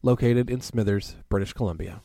located in Smithers, British Columbia.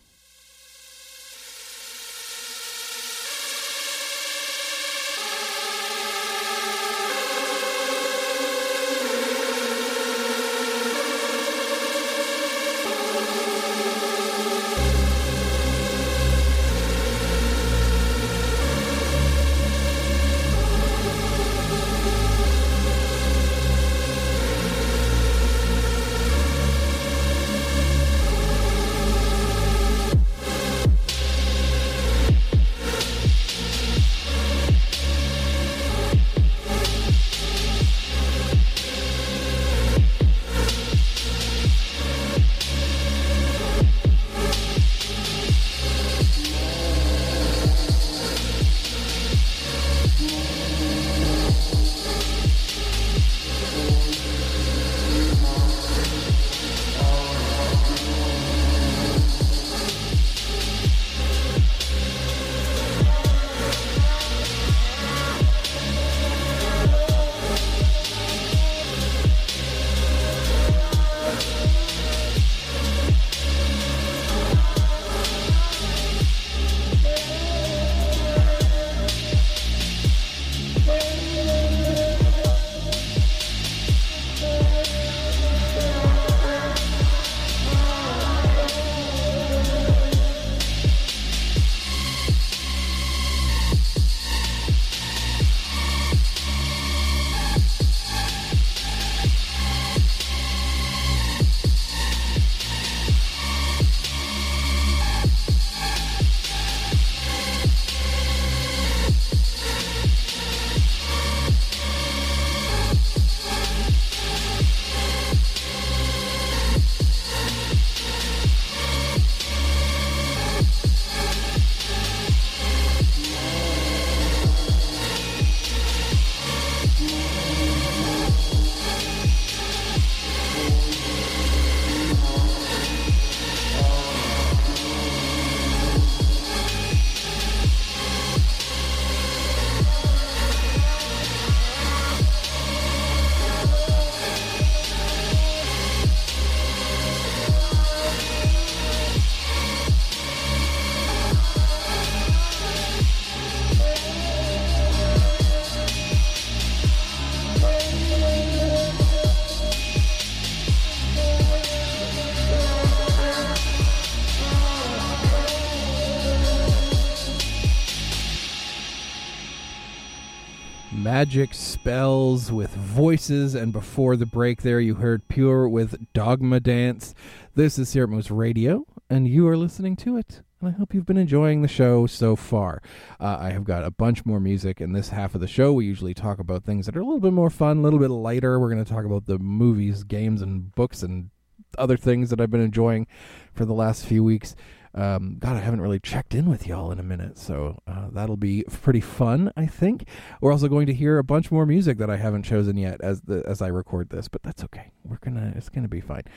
Magic Spells with Voices, and before the break there you heard Pure with Dogma Dance. This is Syrup Moose Radio, and you are listening to it, and I hope you've been enjoying the show so far. I have got a bunch more music in this half of the show. We usually talk about things that are a little bit more fun, a little bit lighter. We're going to talk about the movies, games, and books, and other things that I've been enjoying for the last few weeks. God, I haven't really checked in with y'all in a minute, so that'll be pretty fun, I think. We're also going to hear a bunch more music that I haven't chosen yet as I record this, but that's okay. It's gonna be fine.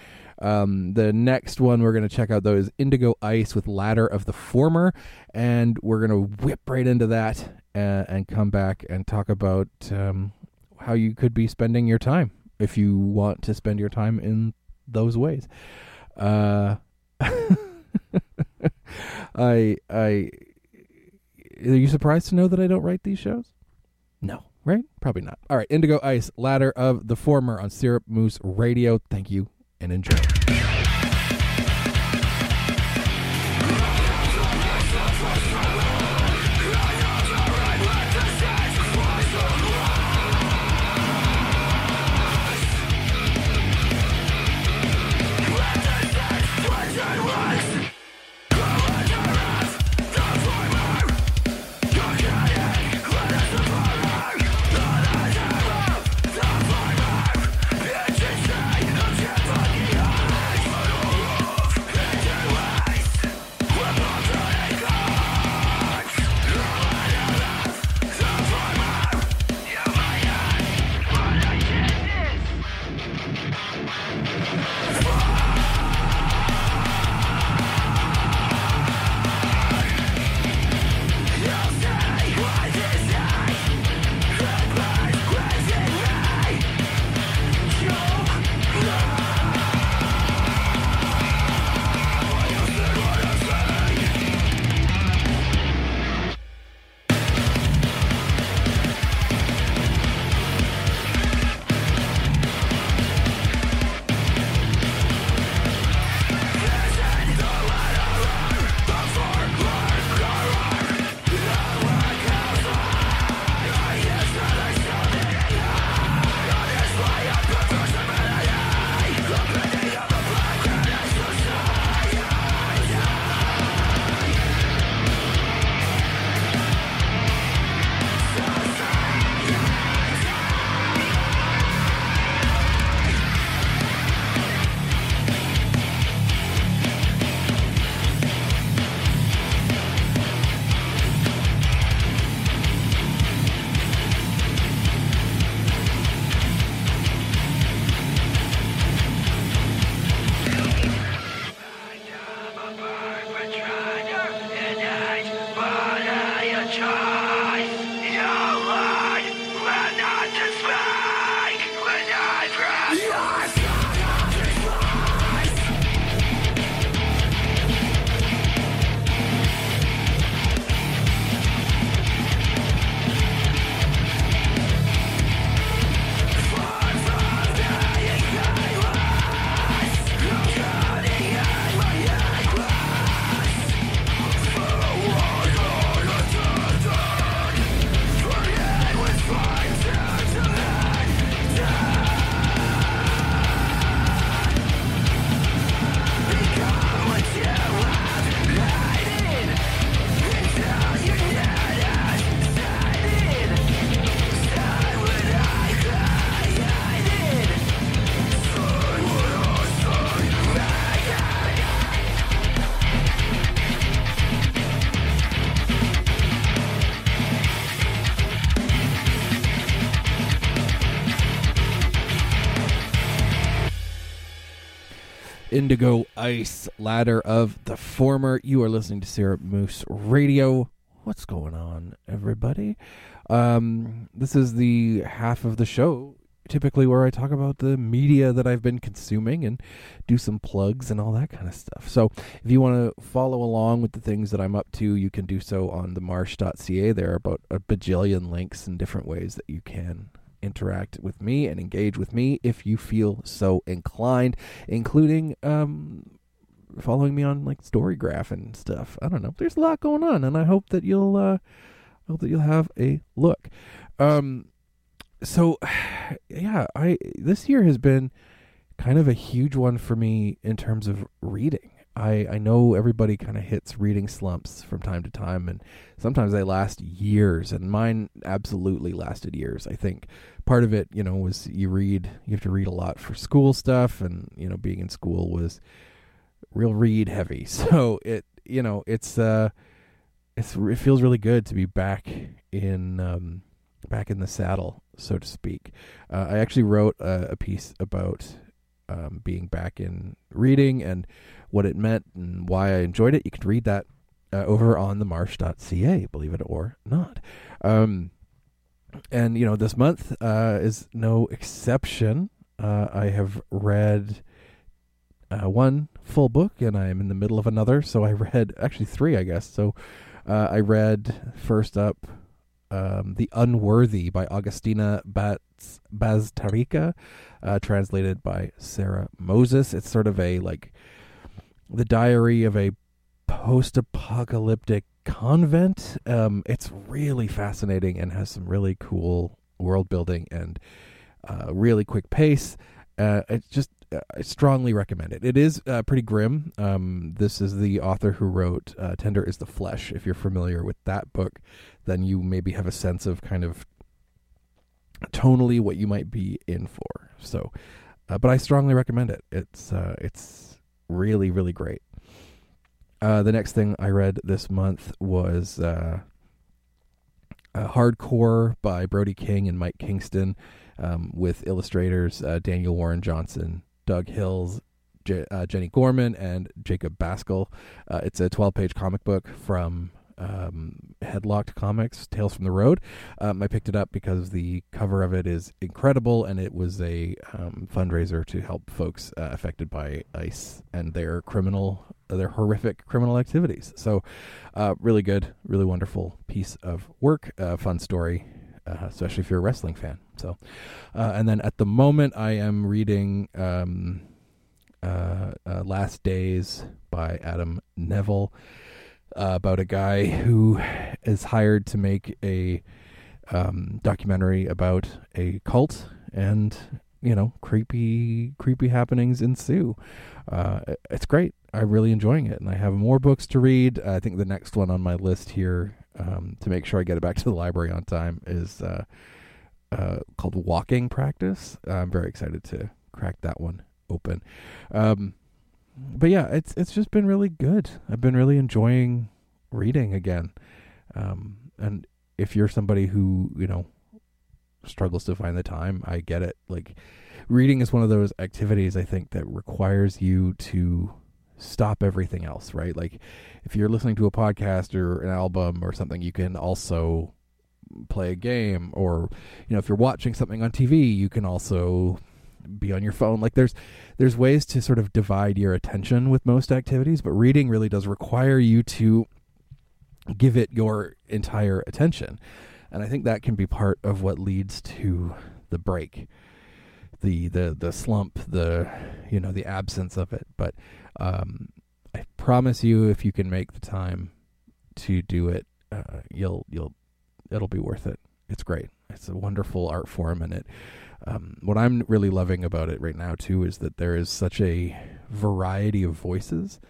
The next one we're gonna check out though is Indigo Ice with Ladder of the Former, and we're gonna whip right into that and come back and talk about how you could be spending your time if you want to spend your time in those ways. Are you surprised to know that I don't write these shows? No, right? Probably not. All right, Indigo Ice, Ladder of the Former on Syrup Moose Radio. Thank you and enjoy. Indigo Ice, Ladder of the Former. You are listening to Syrup Moose Radio. What's going on, everybody? This is the half of the show, typically where I talk about the media that I've been consuming and do some plugs and all that kind of stuff. So if you want to follow along with the things that I'm up to, you can do so on themarsh.ca. There are about a bajillion links and different ways that you can interact with me and engage with me if you feel so inclined, including following me on like Storygraph and stuff. I don't know. There's a lot going on, and I hope that you'll have a look. So yeah, this year has been kind of a huge one for me in terms of reading. I know everybody kind of hits reading slumps from time to time, and sometimes they last years, and mine absolutely lasted years. I think part of it, was you have to read a lot for school stuff, and, being in school was real read heavy. So it feels really good to be back in the saddle, so to speak. I actually wrote a piece about being back in reading and what it meant and why I enjoyed it. You can read that over on themarsh.ca, believe it or not. And, this month is no exception. I have read one full book, and I am in the middle of another. So I read, actually 3, I guess. So I read first up The Unworthy by Augustina Bazterrica, translated by Sarah Moses. It's sort of the diary of a post-apocalyptic convent. It's really fascinating and has some really cool world building and really quick pace. I strongly recommend it. It is pretty grim. This is the author who wrote Tender is the Flesh. If you're familiar with that book, then you maybe have a sense of kind of tonally what you might be in for. So, but I strongly recommend it. It's really, really great. The next thing I read this month was Hardcore by Brody King and Mike Kingston, with illustrators Daniel Warren Johnson, Doug Hills, Jenny Gorman, and Jacob Baskell. It's a 12-page comic book from Headlocked Comics, Tales from the Road. I picked it up because the cover of it is incredible, and it was a fundraiser to help folks affected by ICE and their horrific criminal activities. So really good, really wonderful piece of work, fun story, especially if you're a wrestling fan. So, and then at the moment I am reading Last Days by Adam Neville, about a guy who is hired to make a documentary about a cult, and creepy happenings ensue. It's great. I'm really enjoying it, and I have more books to read. I think the next one on my list here, to make sure I get it back to the library on time, is called Walking Practice. I'm very excited to crack that one open. But yeah, it's just been really good. I've been really enjoying reading again. And if you're somebody who, struggles to find the time, I get it. Like, reading is one of those activities, I think, that requires you to stop everything else, right? Like, if you're listening to a podcast or an album or something, you can also play a game, or, if you're watching something on TV, you can also be on your phone. Like, there's ways to sort of divide your attention with most activities, but reading really does require you to give it your entire attention. And I think that can be part of what leads to the break, the slump, the absence of it. But I promise you, if you can make the time to do it, it'll be worth it. It's great. It's a wonderful art form, and it. What I'm really loving about it right now too is that there is such a variety of voices.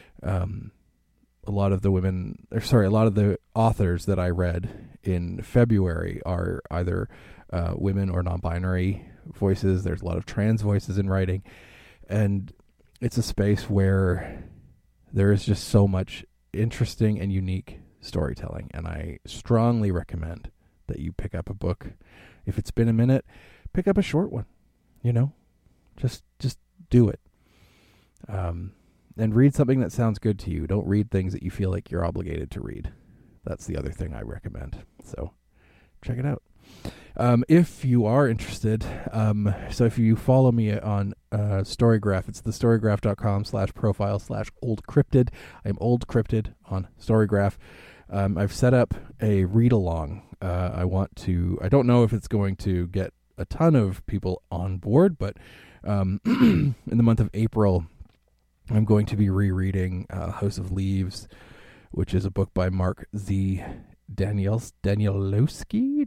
A lot of the authors that I read in February are either women or non-binary voices. There's a lot of trans voices in writing, and it's a space where there is just so much interesting and unique storytelling, and I strongly recommend that you pick up a book. If it's been a minute, pick up a short one, just do it. And read something that sounds good to you. Don't read things that you feel like you're obligated to read. That's the other thing I recommend. So check it out. If you are interested, so if you follow me on Storygraph, it's thestorygraph.com/profile/oldcryptid. I'm Old Cryptid on Storygraph. I've set up a read-along. I don't know if it's going to get a ton of people on board, but in the month of April, I'm going to be rereading House of Leaves, which is a book by Mark Z. Danielowski.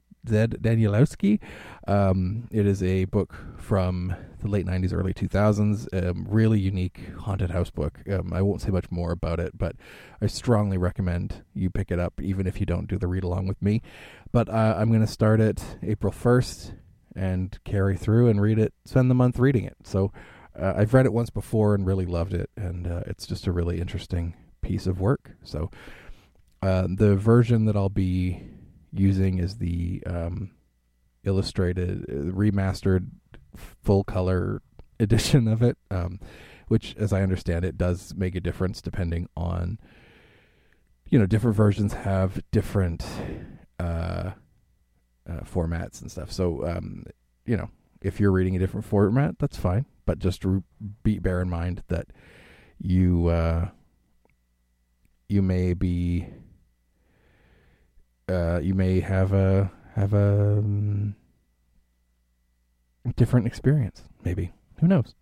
It is a book from the late 90s, early 2000s. Really unique haunted house book. I won't say much more about it, but I strongly recommend you pick it up, even if you don't do the read along with me. But I'm going to start it April 1st and carry through and read it, spend the month reading it. So I've read it once before and really loved it, and it's just a really interesting piece of work. So the version that I'll be using is the illustrated, remastered, full color edition of it, which, as I understand it, does make a difference depending on, different versions have different formats and stuff. So, if you're reading a different format, that's fine. But just bear in mind that you may have a different experience. Maybe, who knows?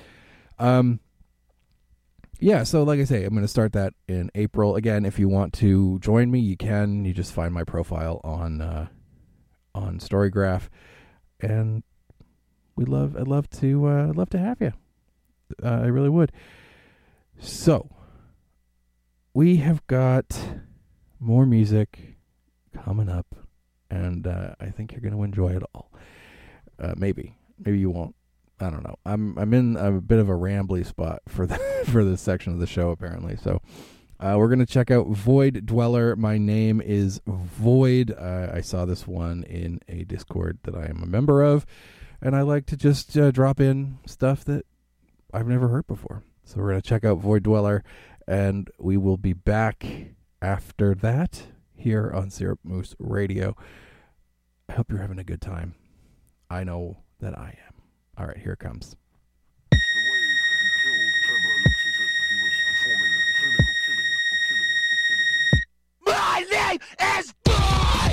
Yeah. So, like I say, I'm going to start that in April. Again, if you want to join me, you can. You just find my profile on Storygraph, and I'd love to have you. I really would. So, we have got more music coming up, and I think you're going to enjoy it all. Maybe you won't. I don't know. I'm in a bit of a rambly spot for this section of the show, apparently. So we're going to check out Void Dweller. My name is Void. I saw this one in a Discord that I am a member of, and I like to just drop in stuff that I've never heard before. So we're going to check out Void Dweller, and we will be back after that here on Syrup Moose Radio. I hope you're having a good time. I know that I am. All right, here it comes. The way he killed Trevor looks as if he was performing clinical killing. My name is Boy!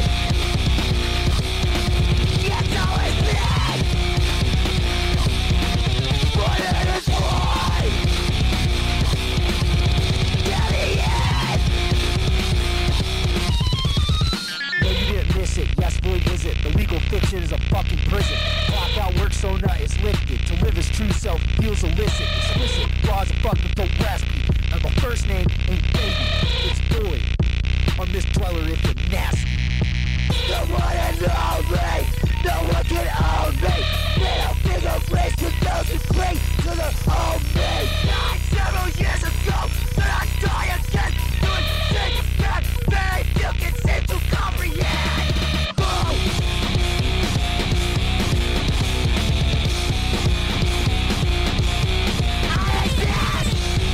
It's always been! My name is Boy! There he is! No, you didn't miss it. Yes, Void is it. The legal fiction is a fucking prison. Clock out, work so nut is lifted. To live his true self feels illicit. Explicit, laws of fucking don't raspy. Now the first name ain't baby, it's Void. On this dweller if you're nasty. No one know me! No one can own me! Middle finger raised to those who cling to the own me! Died several years ago, but I die again! Doing things that very few can seem to comprehend! Oh! I exist!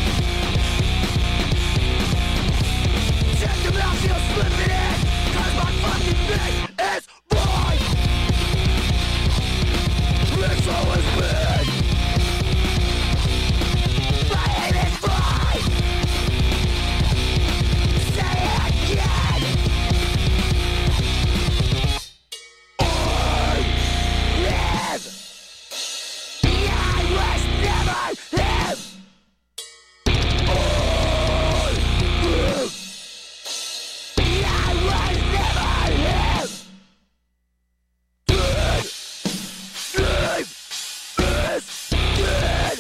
Check them out, you'll slip it in! Cause my fucking name is Boy! It's always been! My name is Boy! Say it again! I live! I was never him! I was never him! Dead! Name is dead!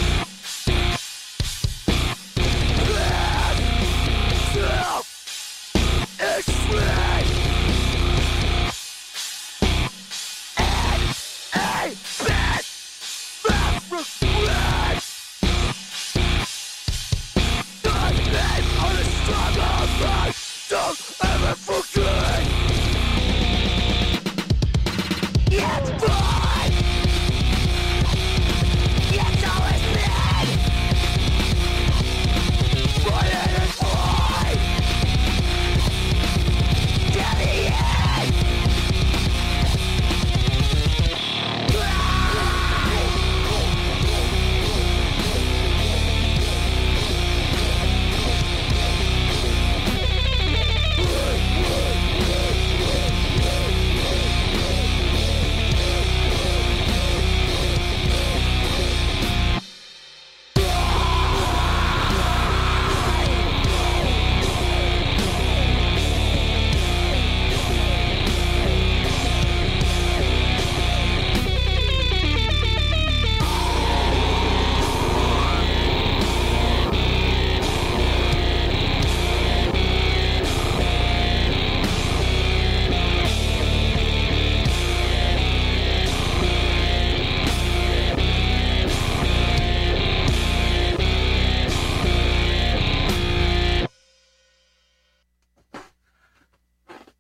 Self is free! And a bad mouth regret! The name of the struggle man, don't ever forget! It's fun! It's always been!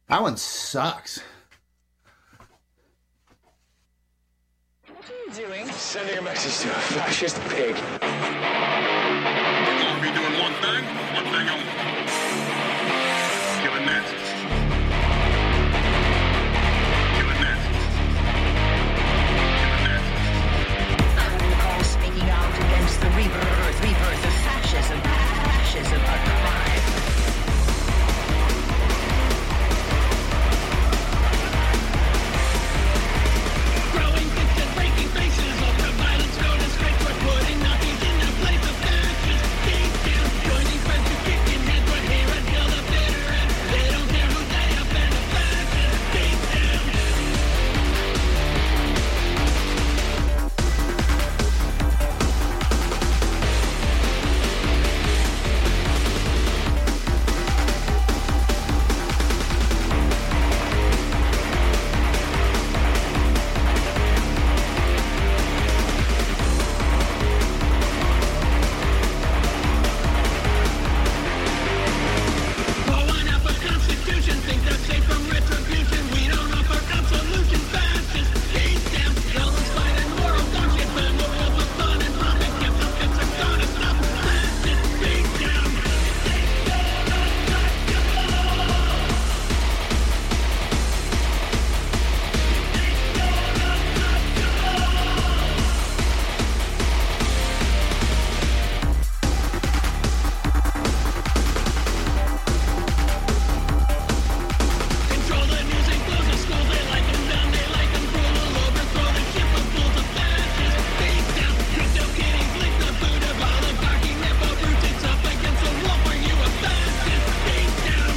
That one sucks. What are you doing? Sending a message to a fascist pig. We're gonna be doing one thing only. Killing Nazis. Killing Nazis. Killing Nazis. I recall speaking out against the rebirth of fascism alive. Growing fits and breaking faces, ultra-violence, no disgrace, we're putting Nazis in their place of fascists. Deep down, joining friends who kick in heads, we're here until the bitter end. They don't care who they offend, the fascists. Deep down. Blowing up a constitution, think they're safe from retribution. We don't offer absolution, fascist. Deep down, villains fighting moral dogshit, memorial for fun and profit. Gifts are gonna stop fascist. Deep down. Control the news and close the schools. They like them down, they like them cruel. Overthrow the ship of fools of fascists. Deep down, crypto kitties lick the boot of oligarchy. Nepo roots, it's up against the wall for you a fascist. Deep down.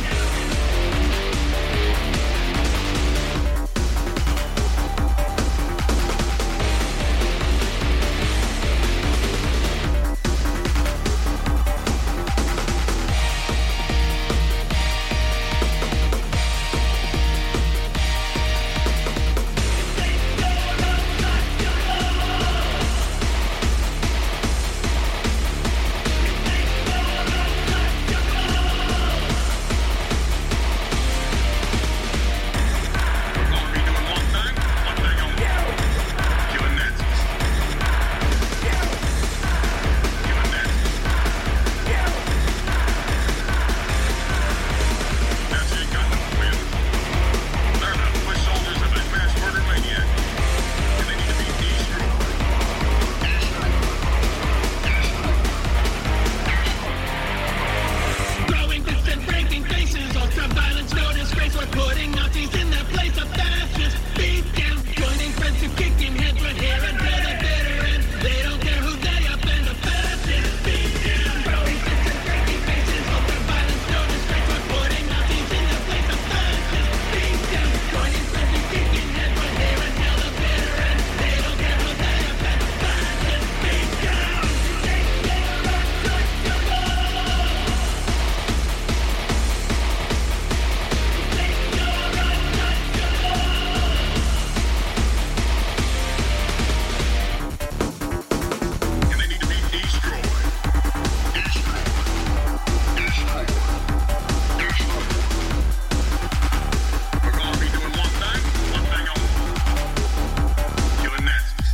We're gonna be doing one thing only. Killing Nazis. Killing Nazis. Nazi ain't got no win. They're the foot soldiers of a mass murder maniac. And they need to be destroyed. Growing fists and breaking faces, ultra-violence, no disgrace. We're putting Nazis in their place of fascists. Beat down, joining friends who kick in heads. We're here until the bitter end. They don't care who they offend, the fascists. Beat down, growing fists and breaking faces, ultra-violence, no disgrace. We're putting Nazis in their place of fascists. Beat down, joining friends who kick in heads. We're here until the bitter end. They don't care who they offend, the fascists. Beat down. And they need to be destroyed. Destroyed. Destroyed. Destroyed. We're gonna be doing one thing only. Killing Nazis.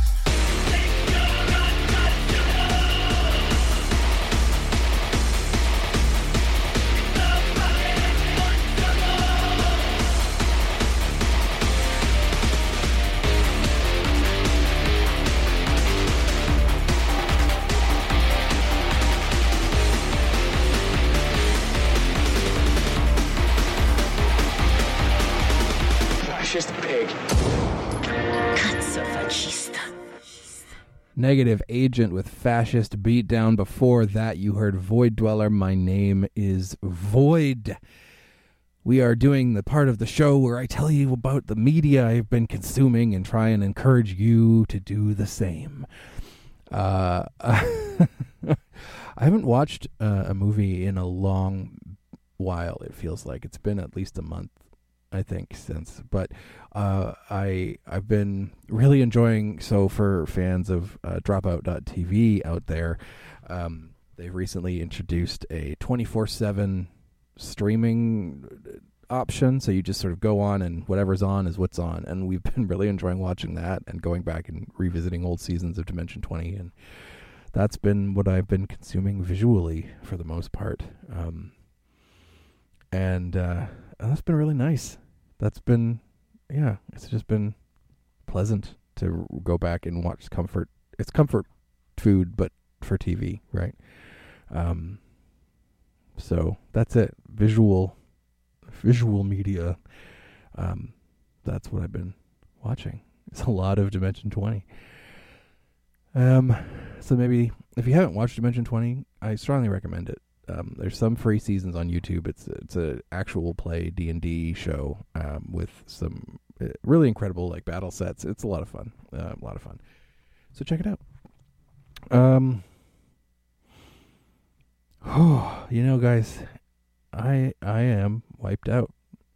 Fascist pig. Cazzo fascista. Negative Agent with Fascist Beatdown. Before that, you heard Void Dweller. My name is Void. We are doing the part of the show where I tell you about the media I've been consuming and try and encourage you to do the same. I haven't watched a movie in a long while. It feels like it's been at least a month, I think, since. But I've been really enjoying. So for fans of Dropout.tv out there, they've recently introduced a 24/7 streaming option, so you just sort of go on and whatever's on is what's on. And we've been really enjoying watching that and going back and revisiting old seasons of Dimension 20, and that's been what I've been consuming visually for the most part. And that's been really nice. That's been, it's just been pleasant to go back and watch comfort. It's comfort food, but for TV, right? So that's it. Visual media. That's what I've been watching. It's a lot of Dimension 20. So maybe if you haven't watched Dimension 20, I strongly recommend it. There's some free seasons on YouTube. It's a actual play D&D show with some really incredible like battle sets. It's a lot of fun. So check it out. Guys, I am wiped out.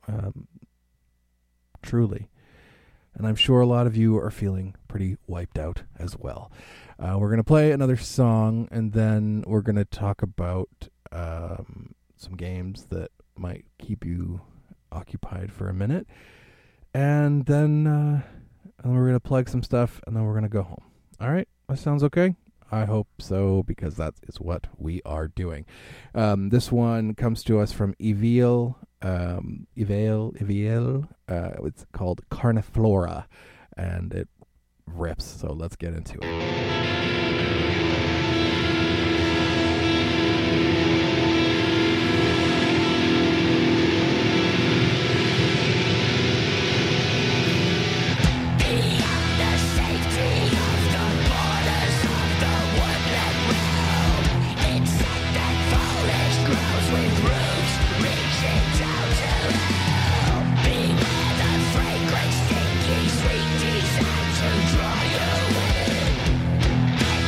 Truly. And I'm sure a lot of you are feeling pretty wiped out as well. We're going to play another song, and then we're going to talk about some games that might keep you occupied for a minute. And then we're going to plug some stuff, and then we're going to go home. All right? That sounds okay? I hope so, because that is what we are doing. This one comes to us from Evil. It's called Carniflora, and it rips. So let's get into it. Fragrance, stinky, sweet desire to draw you in.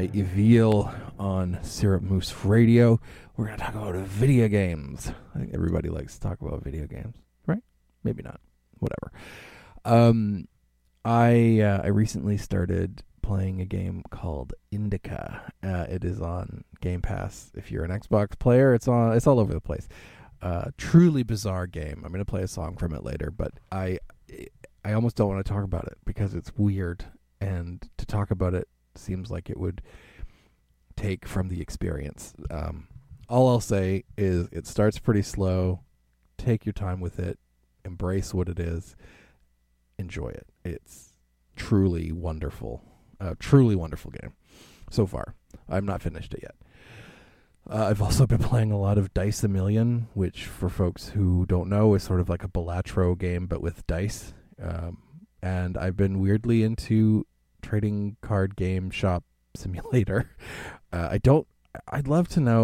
by Evil on Syrup Moose Radio. We're going to talk about video games. I think everybody likes to talk about video games, right? Maybe not. Whatever. I recently started playing a game called Indica. It is on Game Pass. If you're an Xbox player, it's all over the place. Truly bizarre game. I'm going to play a song from it later, but I almost don't want to talk about it because it's weird, and to talk about it seems like it would take from the experience. All I'll say is it starts pretty slow. Take your time with it. Embrace what it is. Enjoy it. It's truly wonderful. Truly wonderful game so far. I'm not finished it yet. I've also been playing a lot of Dice A Million, which for folks who don't know is sort of like a Balatro game but with dice. And I've been weirdly into trading card game shop simulator. I'd love to know